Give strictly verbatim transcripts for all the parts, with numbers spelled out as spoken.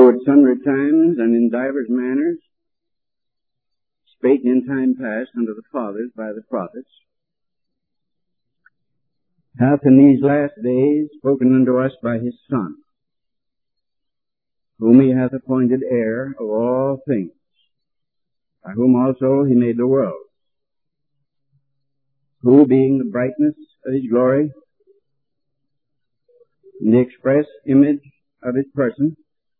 who at sundry times and in divers manners spake in time past unto the fathers by the prophets, hath in these last days spoken unto us by his Son, whom he hath appointed heir of all things, by whom also he made the world, who, being the brightness of his glory, and the express image of his person,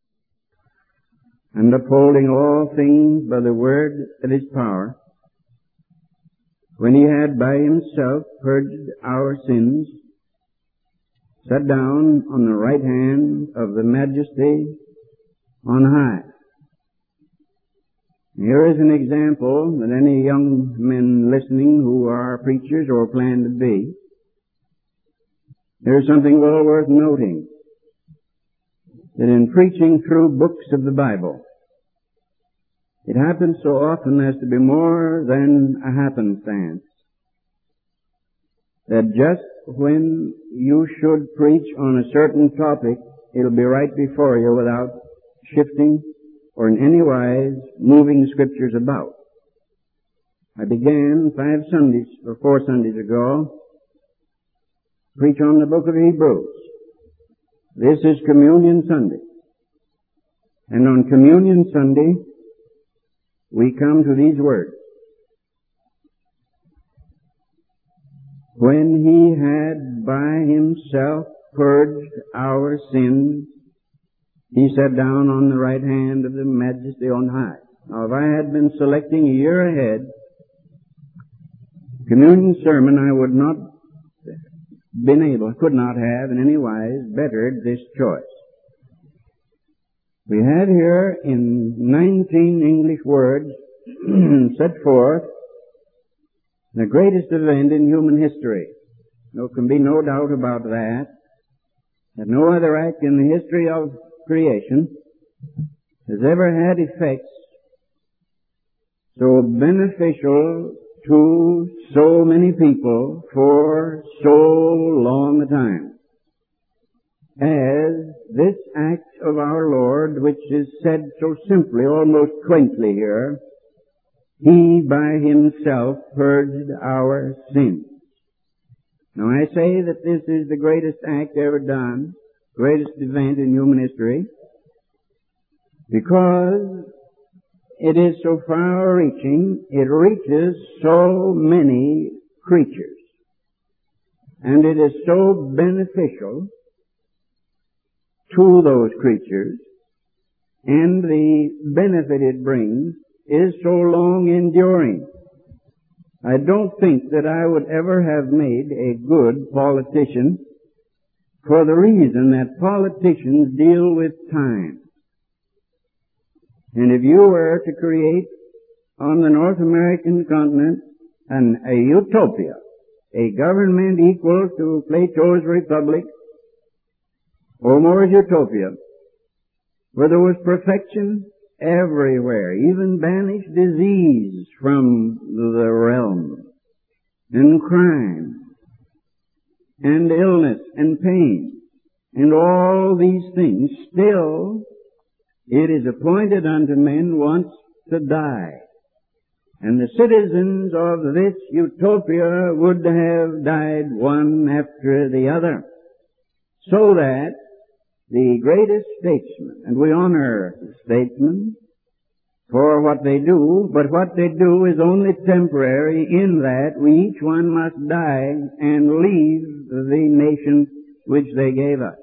and upholding all things by the word of his power, when he had by himself purged our sins, sat down on the right hand of the Majesty on high. Here is an example that any young men listening who are preachers or plan to be, there's something well worth noting, that in preaching through books of the Bible, it happens so often as to be more than a happenstance, that just when you should preach on a certain topic, it'll be right before you without shifting or in any wise moving the Scriptures about. I began five Sundays, or four Sundays ago, to preach on the book of Hebrews. This is Communion Sunday. And on Communion Sunday, we come to these words. When he had by himself purged our sins, he sat down on the right hand of the Majesty on high. Now, if I had been selecting a year ahead, communion sermon, I would not been able, could not have in any wise bettered this choice. We had here in nineteen English words set forth the greatest event in human history. There can be no doubt about that, that no other act in the history of creation has ever had effects so beneficial to so many people for so long a time as this act of our Lord, which is said so simply, almost quaintly here, he by himself purged our sins. Now I say that this is the greatest act ever done, greatest event in human history, because it is so far-reaching, it reaches so many creatures, and it is so beneficial to those creatures, and the benefit it brings is so long enduring. I don't think that I would ever have made a good politician for the reason that politicians deal with time. And if you were to create on the North American continent an, a utopia, a government equal to Plato's Republic, or More's Utopia, where there was perfection everywhere, even banished disease from the realm, and crime, and illness, and pain, and all these things, still it is appointed unto men once to die. And the citizens of this utopia would have died one after the other, so that the greatest statesmen, and we honor statesmen for what they do, but what they do is only temporary in that we each one must die and leave the nation which they gave us.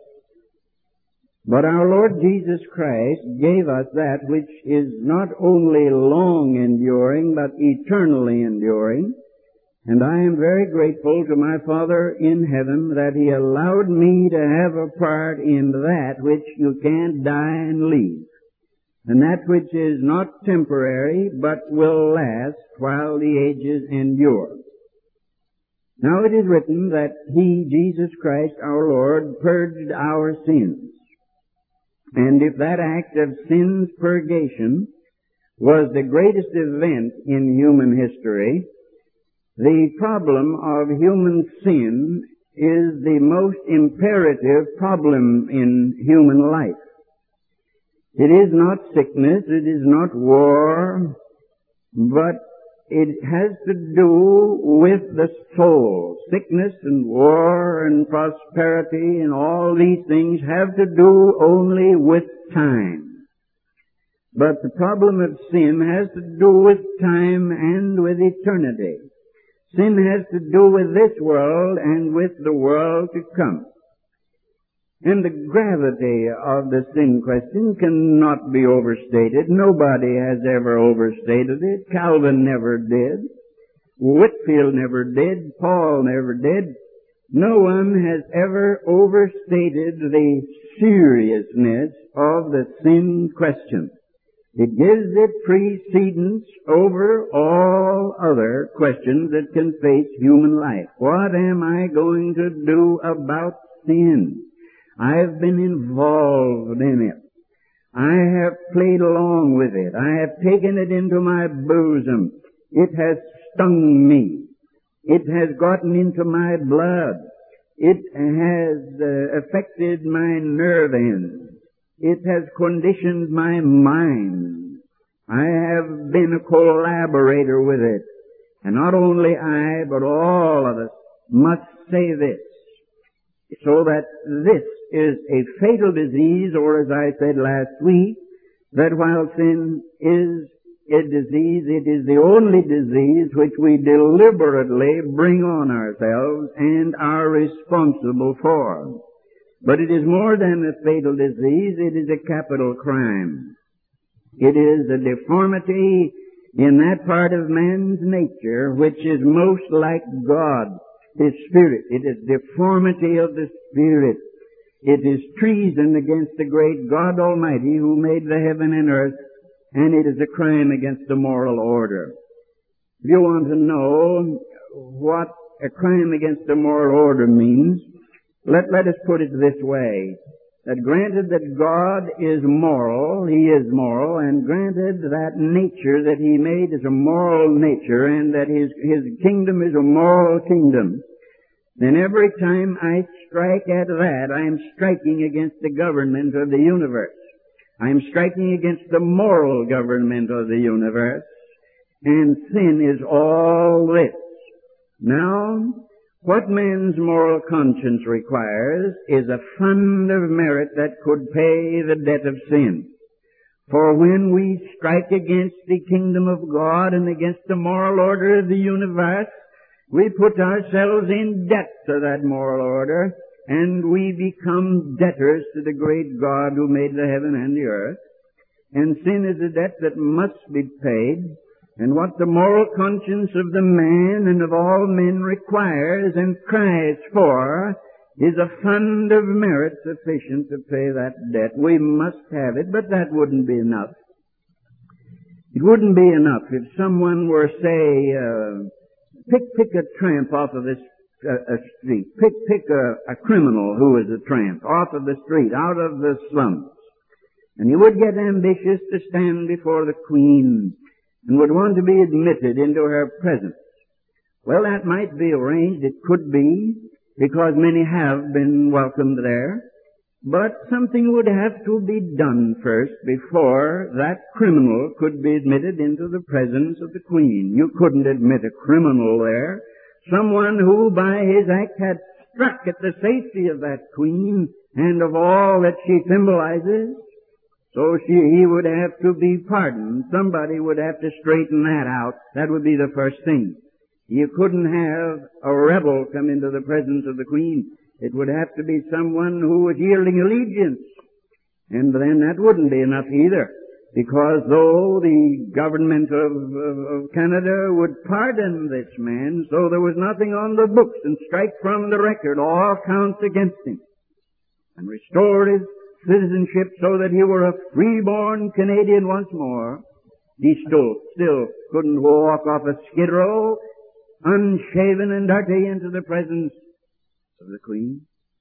But our Lord Jesus Christ gave us that which is not only long enduring, but eternally enduring. And I am very grateful to my Father in heaven that He allowed me to have a part in that which you can't die and leave, and that which is not temporary, but will last while the ages endure. Now it is written that He, Jesus Christ, our Lord, purged our sins. And if that act of sin's purgation was the greatest event in human history, the problem of human sin is the most imperative problem in human life. It is not sickness, it is not war, but it has to do with the soul. Sickness and war and prosperity and all these things have to do only with time. But the problem of sin has to do with time and with eternity. Sin has to do with this world and with the world to come. And the gravity of the sin question cannot be overstated. Nobody has ever overstated it. Calvin never did. Whitefield never did. Paul never did. No one has ever overstated the seriousness of the sin question. It gives it precedence over all other questions that can face human life. What am I going to do about sin? I've been involved in it. I have played along with it. I have taken it into my bosom. It has stung me. It has gotten into my blood. It has uh, affected my nerve ends. It has conditioned my mind. I have been a collaborator with it. And not only I, but all of us must say this, so that this is a fatal disease, or as I said last week, that while sin is a disease, it is the only disease which we deliberately bring on ourselves and are responsible for. But it is more than a fatal disease, it is a capital crime. It is a deformity in that part of man's nature which is most like God, His Spirit. It is deformity of the Spirit. It is treason against the great God Almighty who made the heaven and earth, and it is a crime against the moral order. If you want to know what a crime against the moral order means, let, let us put it this way, that granted that God is moral, He is moral, and granted that nature that He made is a moral nature, and that His, His kingdom is a moral kingdom, then every time I strike at that, I am striking against the government of the universe. I am striking against the moral government of the universe. And sin is all this. Now, what man's moral conscience requires is a fund of merit that could pay the debt of sin. For when we strike against the kingdom of God and against the moral order of the universe, we put ourselves in debt to that moral order, and we become debtors to the great God who made the heaven and the earth. And sin is a debt that must be paid, and what the moral conscience of the man and of all men requires and cries for is a fund of merit sufficient to pay that debt. We must have it, but that wouldn't be enough. It wouldn't be enough if someone were, say, uh, Pick, pick a tramp off of this uh, a street. Pick, pick a, a criminal who is a tramp off of the street, out of the slums. And he would get ambitious to stand before the Queen and would want to be admitted into her presence. Well, that might be arranged. It could be, because many have been welcomed there. But something would have to be done first before that criminal could be admitted into the presence of the Queen. You couldn't admit a criminal there. Someone who by his act had struck at the safety of that Queen and of all that she symbolizes. So she, he would have to be pardoned. Somebody would have to straighten that out. That would be the first thing. You couldn't have a rebel come into the presence of the Queen. It would have to be someone who was yielding allegiance. And then that wouldn't be enough either, because though the government of, of, of Canada would pardon this man, so there was nothing on the books and strike from the record all counts against him, and restore his citizenship so that he were a freeborn Canadian once more, he still, still couldn't walk off a skid row, unshaven and dirty, into the presence of the Queen.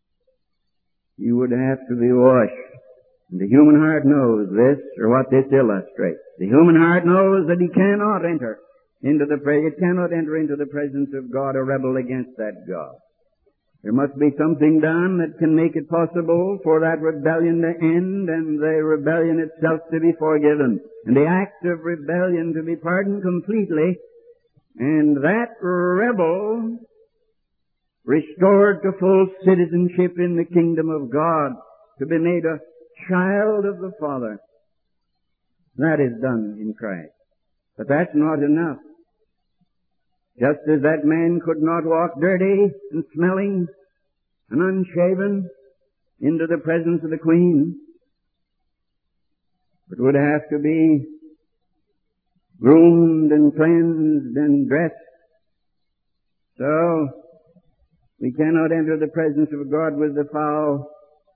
He would have to be washed. And the human heart knows this, or what this illustrates. The human heart knows that he cannot enter into the pre- it cannot enter into the presence of God, a rebel against that God. There must be something done that can make it possible for that rebellion to end and the rebellion itself to be forgiven and the act of rebellion to be pardoned completely and that rebel restored to full citizenship in the kingdom of God, to be made a child of the Father. That is done in Christ. But that's not enough. Just as that man could not walk dirty and smelling and unshaven into the presence of the Queen, but would have to be groomed and cleansed and dressed. So, we cannot enter the presence of God with the foul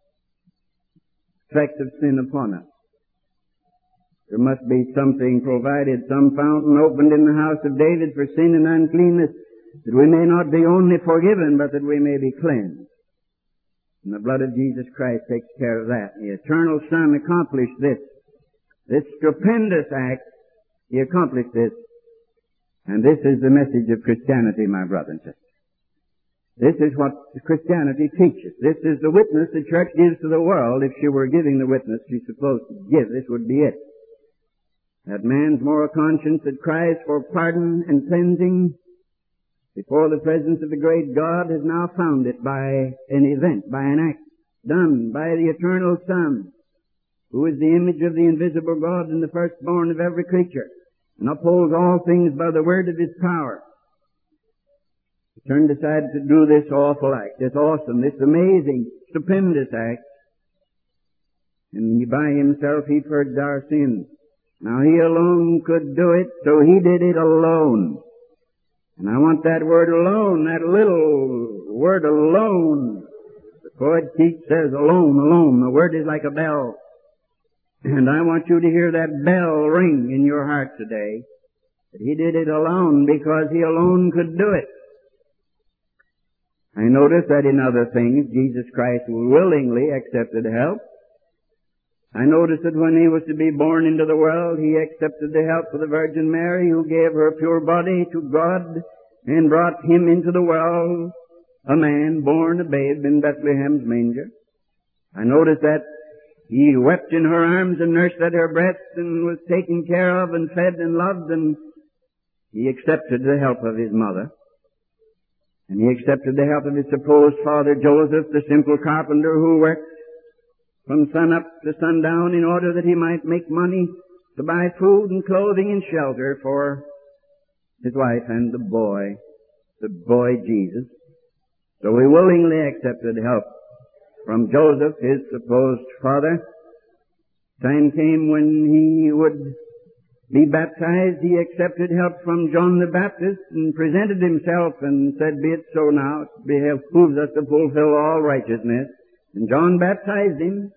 effect of sin upon us. There must be something provided, some fountain opened in the house of David for sin and uncleanness, that we may not be only forgiven, but that we may be cleansed. And the blood of Jesus Christ takes care of that. The eternal Son accomplished this. This stupendous act, He accomplished this. And this is the message of Christianity, my brothers and sisters. This is what Christianity teaches. This is the witness the church gives to the world. If she were giving the witness she's supposed to give, this would be it. That man's moral conscience that cries for pardon and cleansing before the presence of the great God has now found it by an event, by an act done by the eternal Son, who is the image of the invisible God and the firstborn of every creature, and upholds all things by the word of His power. He turned aside to do this awful act, this awesome, this amazing, stupendous act, and He by Himself He purged our sins. Now He alone could do it, so He did it alone. And I want that word alone, that little word alone. The poet Keats says alone, alone. The word is like a bell. And I want you to hear that bell ring in your heart today. That He did it alone because He alone could do it. I notice that in other things Jesus Christ willingly accepted help. I noticed that when He was to be born into the world, He accepted the help of the Virgin Mary, who gave her pure body to God and brought Him into the world, a man born a babe in Bethlehem's manger. I noticed that He wept in her arms and nursed at her breast and was taken care of and fed and loved, and He accepted the help of His mother. And He accepted the help of His supposed father Joseph, the simple carpenter who worked from sun up to sundown in order that he might make money to buy food and clothing and shelter for his wife and the boy, the boy Jesus. So he willingly accepted help from Joseph, his supposed father. Time came when he would be baptized. He accepted help from John the Baptist and presented himself and said, "Be it so now. It behooves us to fulfill all righteousness." And John baptized him.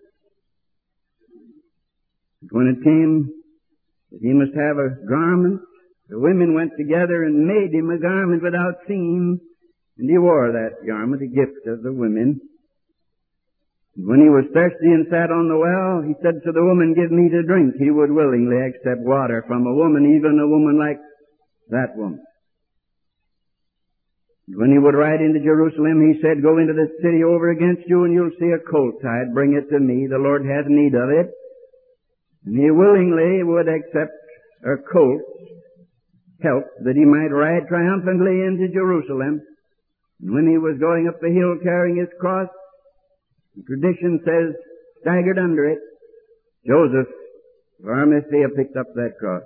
When it came that he must have a garment, the women went together and made him a garment without seam, and he wore that garment, a gift of the women. And when he was thirsty and sat on the well, he said to the woman, "Give me to drink." He would willingly accept water from a woman, even a woman like that woman. When he would ride into Jerusalem, he said, "Go into the city over against you, and you'll see a colt tied. Bring it to me. The Lord has need of it." And he willingly would accept a colt's help that he might ride triumphantly into Jerusalem. And when he was going up the hill carrying his cross, the tradition says, staggered under it, Joseph of Arimathea picked up that cross.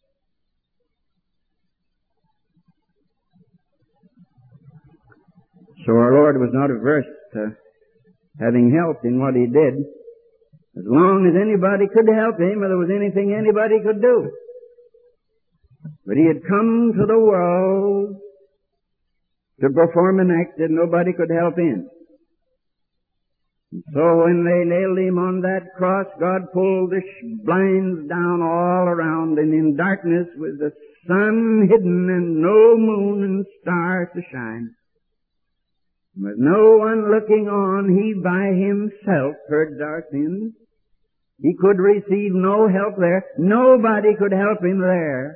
So our Lord was not averse to having help in what He did, as long as anybody could help Him or there was anything anybody could do. But He had come to the world to perform an act that nobody could help in. And so when they nailed Him on that cross, God pulled the blinds down all around, and in darkness with the sun hidden and no moon and stars to shine, with no one looking on, He by Himself purged our sins. He could receive no help there. Nobody could help Him there,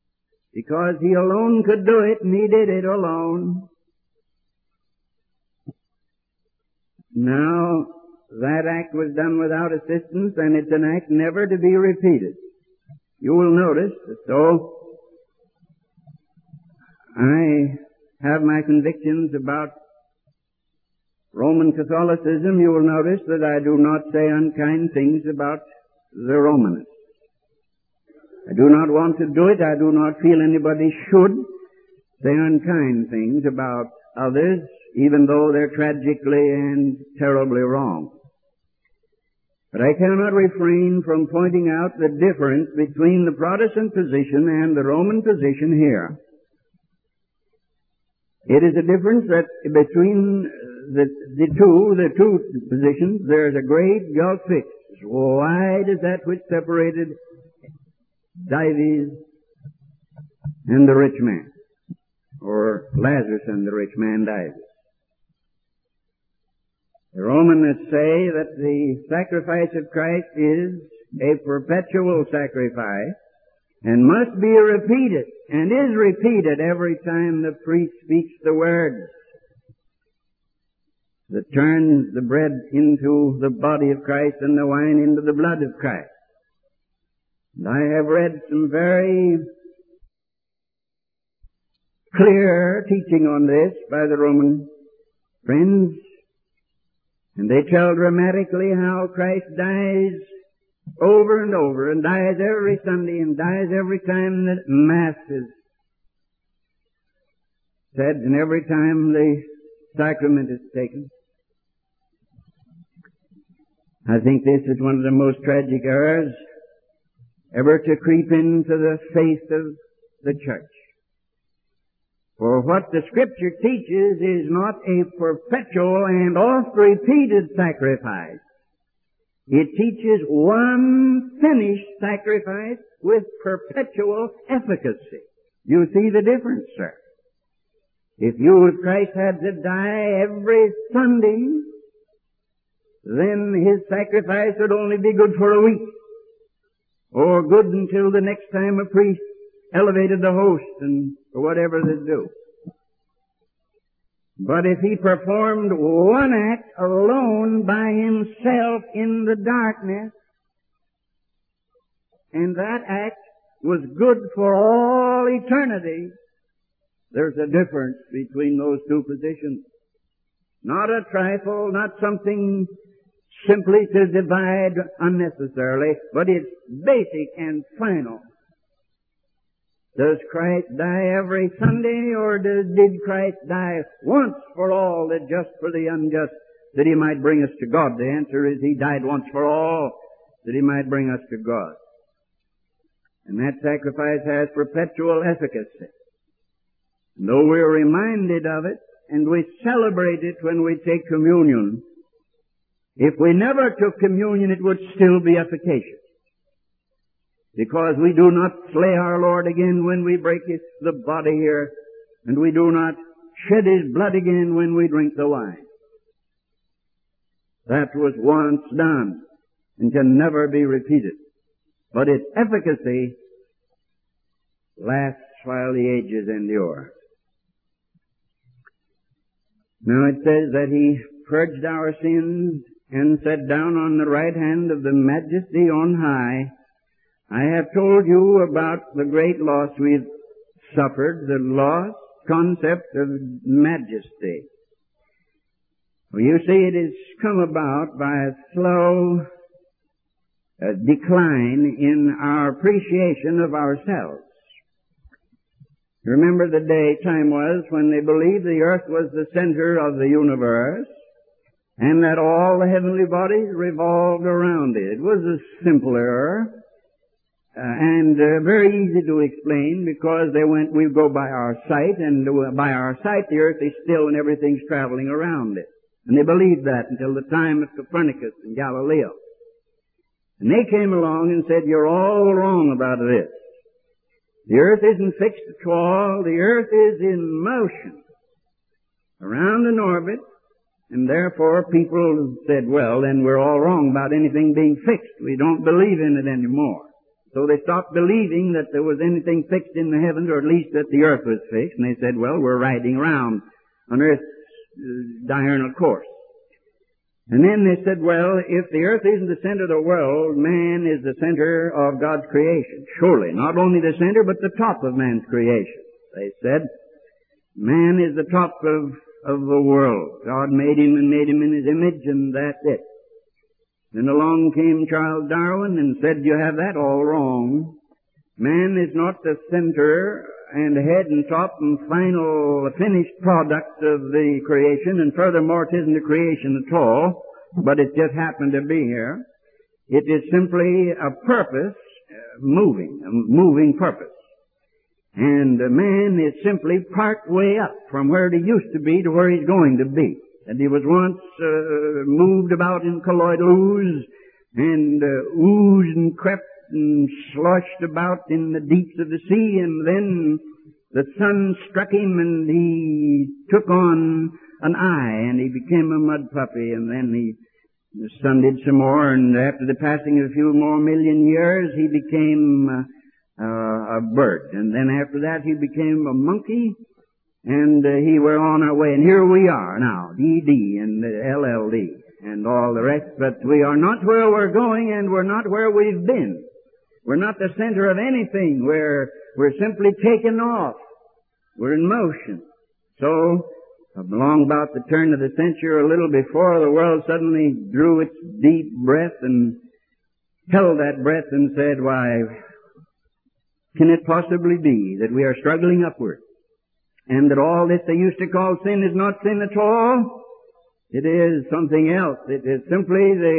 because He alone could do it, and He did it alone. Now, that act was done without assistance, and it's an act never to be repeated. You will notice that though I have my convictions about Roman Catholicism, you will notice that I do not say unkind things about the Romanists. I do not want to do it. I do not feel anybody should say unkind things about others, even though they're tragically and terribly wrong. But I cannot refrain from pointing out the difference between the Protestant position and the Roman position here. It is a difference that between the, the two, the two positions, there's a great gulf fixed, as wide as that which separated Dives and the rich man, or Lazarus and the rich man Dives. The Romanists say that the sacrifice of Christ is a perpetual sacrifice and must be repeated, and is repeated every time the priest speaks the words that turns the bread into the body of Christ and the wine into the blood of Christ. And I have read some very clear teaching on this by the Roman friends, and they tell dramatically how Christ dies over and over, and dies every Sunday, and dies every time that Mass is said, and every time the sacrament is taken. I think this is one of the most tragic errors ever to creep into the faith of the church. For what the Scripture teaches is not a perpetual and oft-repeated sacrifice. It teaches one finished sacrifice with perpetual efficacy. You see the difference, sir. If you, if Christ had to die every Sunday, then His sacrifice would only be good for a week, or good until the next time a priest elevated the host and or whatever they do. But if He performed one act alone by Himself in the darkness, and that act was good for all eternity, there's a difference between those two positions. Not a trifle, not something simply to divide unnecessarily, but it's basic and final. Does Christ die every Sunday, or does, did Christ die once for all, the just for the unjust, that He might bring us to God? The answer is He died once for all, that He might bring us to God. And that sacrifice has perpetual efficacy. And though we're reminded of it, and we celebrate it when we take communion, if we never took communion, it would still be efficacious. Because we do not slay our Lord again when we break his, the body here, and we do not shed His blood again when we drink the wine. That was once done and can never be repeated. But its efficacy lasts while the ages endure. Now it says that He purged our sins and sat down on the right hand of the Majesty on high. I have told you about the great loss we've suffered, the lost concept of majesty. Well, you see, it has come about by a slow uh, decline in our appreciation of ourselves. Remember the day, time was, when they believed the earth was the center of the universe, and that all the heavenly bodies revolved around it. It was a simple error. Uh, and uh, very easy to explain, because they went, we go by our sight, and uh, by our sight the earth is still and everything's traveling around it. And they believed that until the time of Copernicus and Galileo. And they came along and said, you're all wrong about this. The earth isn't fixed at all, the earth is in motion around an orbit, and therefore people said, well, then we're all wrong about anything being fixed. We don't believe in it anymore. So they stopped believing that there was anything fixed in the heavens, or at least that the earth was fixed. And they said, well, we're riding around on Earth's uh, diurnal course. And then they said, well, if the earth isn't the center of the world, man is the center of God's creation. Surely, not only the center, but the top of man's creation. They said, man is the top of, of the world. God made him and made him in his image, and that's it. Then along came Charles Darwin and said, you have that all wrong. Man is not the center and head and top and final finished product of the creation, and furthermore, it isn't a creation at all, but it just happened to be here. It is simply a purpose, uh, moving, a moving purpose. And uh, man is simply part way up from where he used to be to where he's going to be. And he was once uh, moved about in colloidal ooze, and uh, oozed and crept and sloshed about in the deeps of the sea, and then the sun struck him and he took on an eye and he became a mud puppy, and then he, the sun did some more, and after the passing of a few more million years he became uh, uh, a bird, and then after that he became a monkey, and uh, he were on our way, and here we are now, D D and L L D and all the rest, but we are not where we're going, and we're not where we've been. We're not the center of anything. We're, we're simply taken off. We're in motion. So, along about the turn of the century, a little before, the world suddenly drew its deep breath and held that breath and said, why, can it possibly be that we are struggling upward? And that all this they used to call sin is not sin at all? It is something else. It is simply the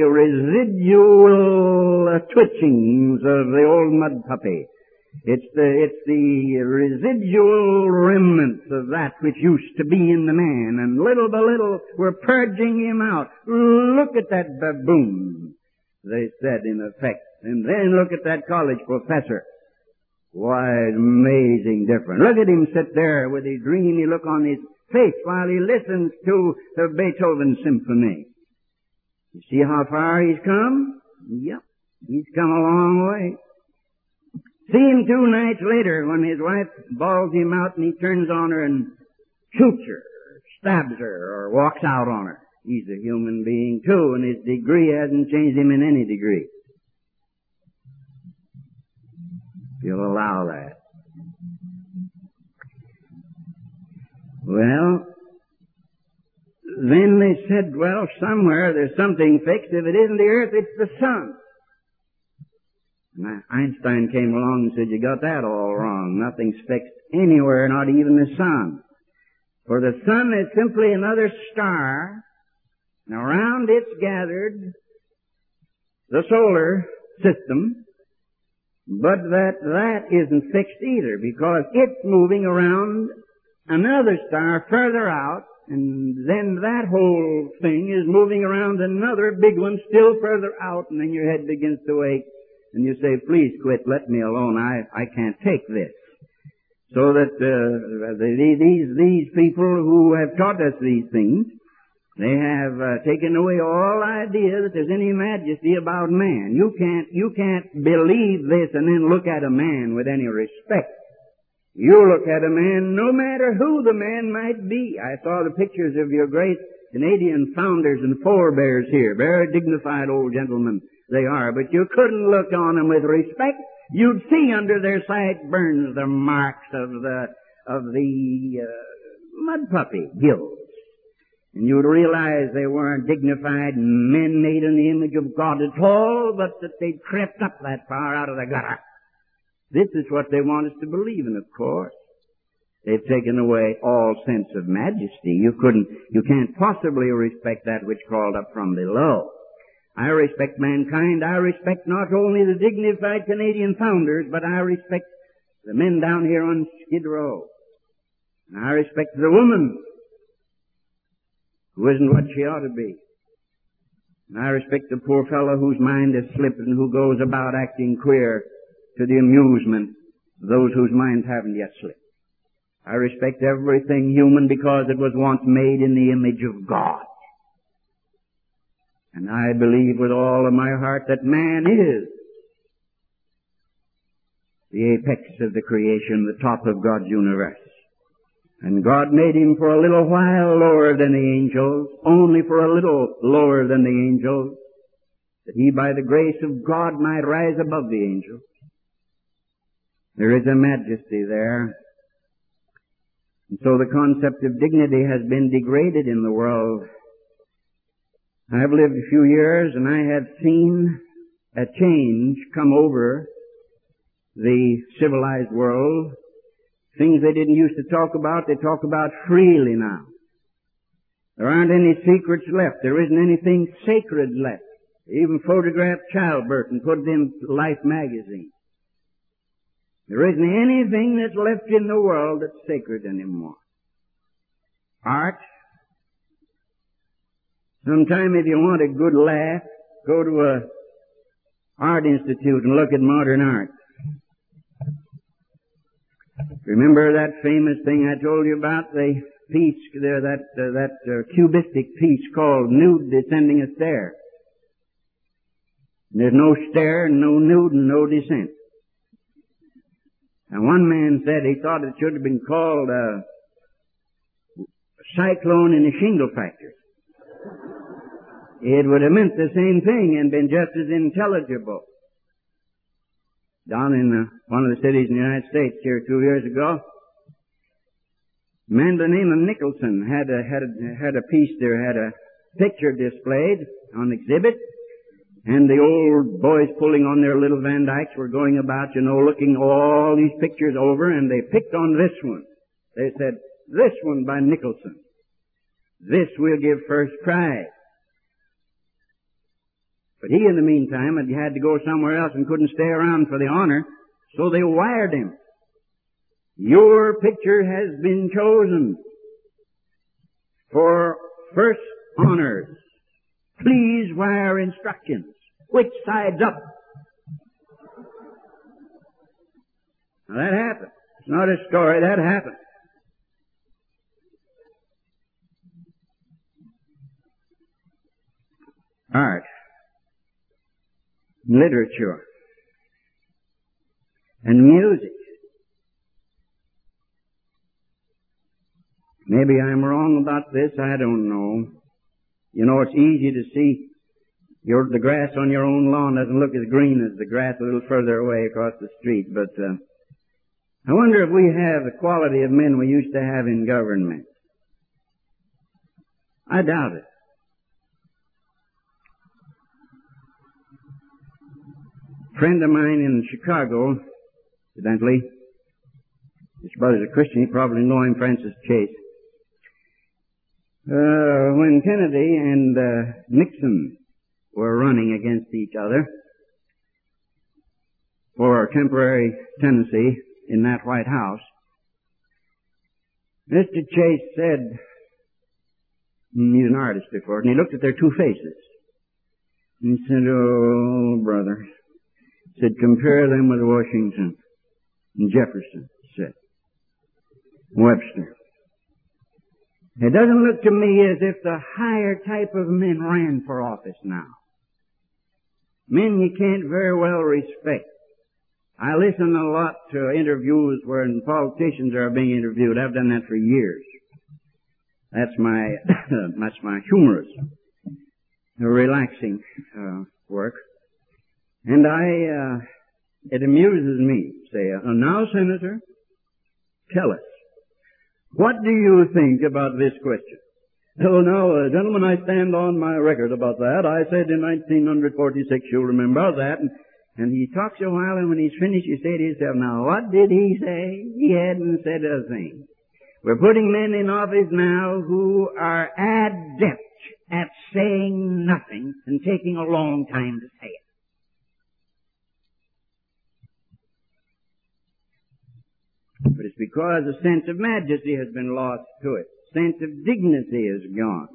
residual twitchings of the old mud puppy. It's the, it's the residual remnants of that which used to be in the man, and little by little we're purging him out. Look at that baboon, they said in effect. And then look at that college professor. Why, amazing difference. Look at him sit there with his dreamy look on his face while he listens to the Beethoven symphony. You see how far he's come? Yep, he's come a long way. See him two nights later when his wife bawls him out and he turns on her and shoots her, or stabs her, or walks out on her. He's a human being too, and his degree hasn't changed him in any degree. If you'll allow that. Well, then they said, well, somewhere there's something fixed. If it isn't the earth, it's the sun. And Einstein came along and said, you got that all wrong. Nothing's fixed anywhere, not even the sun. For the sun is simply another star, and around it's gathered the solar system, but that that isn't fixed either, because it's moving around another star further out, and then that whole thing is moving around another big one still further out, and then your head begins to ache, and you say, please quit, let me alone, I, I can't take this. So that uh, the, these, these people who have taught us these things, they have uh, taken away all idea that there's any majesty about man. You can't, you can't believe this and then look at a man with any respect. You look at a man, no matter who the man might be. I saw the pictures of your great Canadian founders and forebears here. Very dignified old gentlemen they are. But you couldn't look on them with respect. You'd see under their sideburns the marks of the, of the, uh, mud puppy gills. And you'd realize they weren't dignified men made in the image of God at all, but that they'd crept up that far out of the gutter. This is what they want us to believe in, of course. They've taken away all sense of majesty. You couldn't, you can't possibly respect that which crawled up from below. I respect mankind. I respect not only the dignified Canadian founders, but I respect the men down here on Skid Row. And I respect the woman who isn't what she ought to be. And I respect the poor fellow whose mind is slipped and who goes about acting queer to the amusement of those whose minds haven't yet slipped. I respect everything human because it was once made in the image of God. And I believe with all of my heart that man is the apex of the creation, the top of God's universe. And God made him for a little while lower than the angels, only for a little lower than the angels, that he by the grace of God might rise above the angels. There is a majesty there. And so the concept of dignity has been degraded in the world. I've lived a few years and I have seen a change come over the civilized world. Things they didn't used to talk about, they talk about freely now. There aren't any secrets left. There isn't anything sacred left. They even photographed childbirth and put it in Life magazine. There isn't anything that's left in the world that's sacred anymore. Art. Sometime if you want a good laugh, go to a art institute and look at modern art. Remember that famous thing I told you about, the piece there, that uh, that uh, cubistic piece called Nude Descending a Stair. And there's no stair, and no nude, and no descent. And one man said he thought it should have been called a cyclone in a shingle factory. It would have meant the same thing and been just as intelligible. Down in uh, one of the cities in the United States here two years ago, a man by the name of Nicholson had a, had a, had a piece there, had a picture displayed on exhibit, and the old boys pulling on their little Van Dykes were going about, you know, looking all these pictures over, and they picked on this one. They said, this one by Nicholson. This we'll give first prize. But he, in the meantime, had had to go somewhere else and couldn't stay around for the honor, so they wired him. Your picture has been chosen for first honors. Please wire instructions. Which side's up? Now that happened. It's not a story, that happened. Art. Literature. And music. Maybe I'm wrong about this, I don't know. You know, it's easy to see your, the grass on your own lawn doesn't look as green as the grass a little further away across the street, but uh, I wonder if we have the quality of men we used to have in government. I doubt it. A friend of mine in Chicago, incidentally, his brother's a Christian, you probably know him, Francis Chase. Uh, when Kennedy and uh, Nixon were running against each other for temporary tenancy in that White House, Mister Chase said, he's an artist before, and he looked at their two faces. And he said, oh, brother, he said, compare them with Washington and Jefferson, he said, Webster. It doesn't look to me as if the higher type of men ran for office now. Men you can't very well respect. I listen a lot to interviews where politicians are being interviewed. I've done that for years. That's my, that's my humorous, relaxing, uh, work. And I, uh, it amuses me. Say, uh, now, Senator, tell us, what do you think about this question? Oh, now, uh, gentlemen, I stand on my record about that. I said in nineteen forty-six, you'll remember that. And, and he talks a while, and when he's finished, he said to himself, now, what did he say? He hadn't said a thing. We're putting men in office now who are adept at saying nothing and taking a long time to say it. But it's because a sense of majesty has been lost to it. Sense of dignity is gone.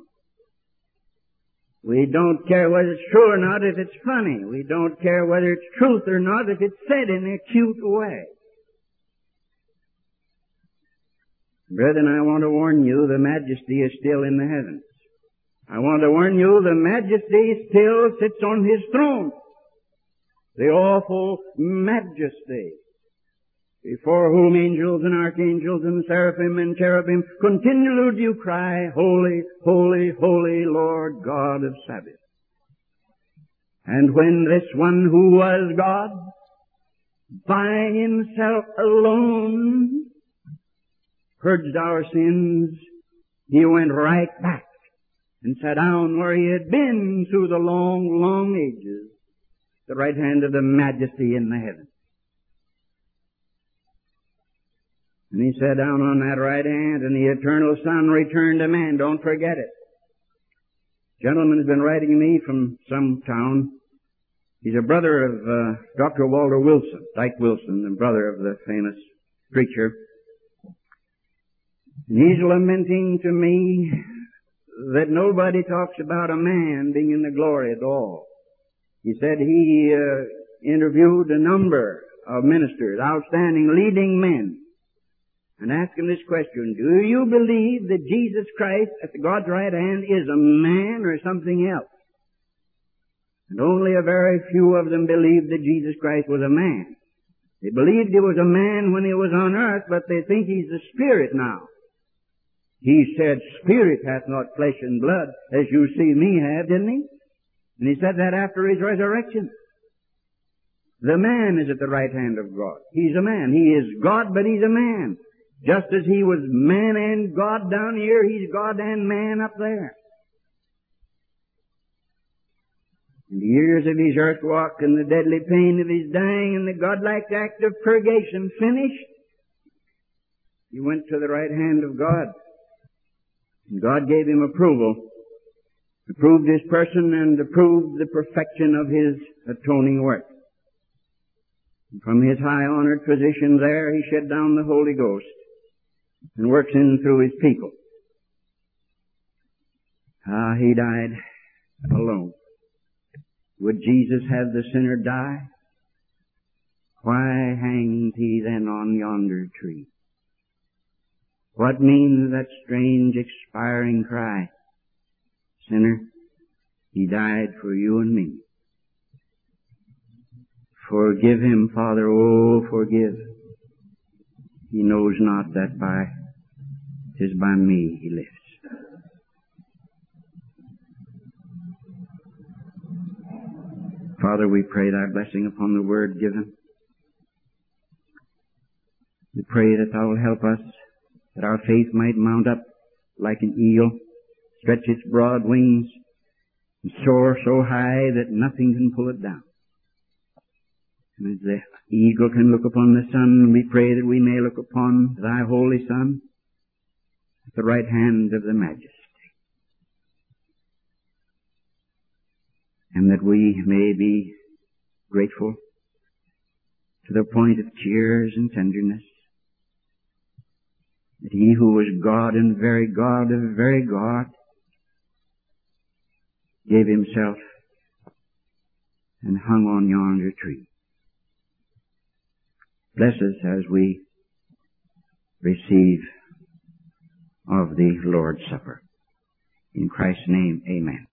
We don't care whether it's true or not if it's funny. We don't care whether it's truth or not if it's said in a cute way. Brethren, I want to warn you, the majesty is still in the heavens. I want to warn you, the majesty still sits on his throne. The awful majesty. before whom angels and archangels and seraphim and cherubim continually do cry, Holy, holy, holy Lord God of Sabaoth. And when this one who was God, by himself alone, purged our sins, he went right back and sat down where he had been through the long, long ages, the right hand of the Majesty in the heavens. And he sat down on that right hand, and the eternal Son returned to man. Don't forget it. Gentleman has been writing me from some town. He's a brother of uh, Doctor Walter Wilson, Dyke Wilson, the brother of the famous preacher. And he's lamenting to me that nobody talks about a man being in the glory at all. He said he uh, interviewed a number of ministers, outstanding leading men, and asked him this question: do you believe that Jesus Christ at God's right hand is a man or something else? And only a very few of them believed that Jesus Christ was a man. They believed he was a man when he was on earth, but they think he's a spirit now. He said, Spirit hath not flesh and blood, as you see me have, didn't he? And he said that after his resurrection. The man is at the right hand of God. He's a man. He is God, but he's a man. Just as he was man and God down here, he's God and man up there. And the years of his earth walk and the deadly pain of his dying and the godlike act of purgation finished, he went to the right hand of God. And God gave him approval, approved his person and approved the perfection of his atoning work. And from his high honored position there, he shed down the Holy Ghost and works in through his people. Ah, he died alone. Would Jesus have the sinner die? Why hanged he then on yonder tree? What means that strange expiring cry? Sinner, he died for you and me. Forgive him, Father, oh, forgive. He knows not that by, 'tis by me he lives. Father, we pray thy blessing upon the word given. We pray that thou will help us, that our faith might mount up like an eagle, stretch its broad wings, and soar so high that nothing can pull it down. And as the eagle can look upon the sun, we pray that we may look upon thy holy Son at the right hand of the Majesty. And that we may be grateful to the point of tears and tenderness, that he who was God and very God of very God gave himself and hung on yonder tree. Bless us as we receive of the Lord's Supper. In Christ's name, amen.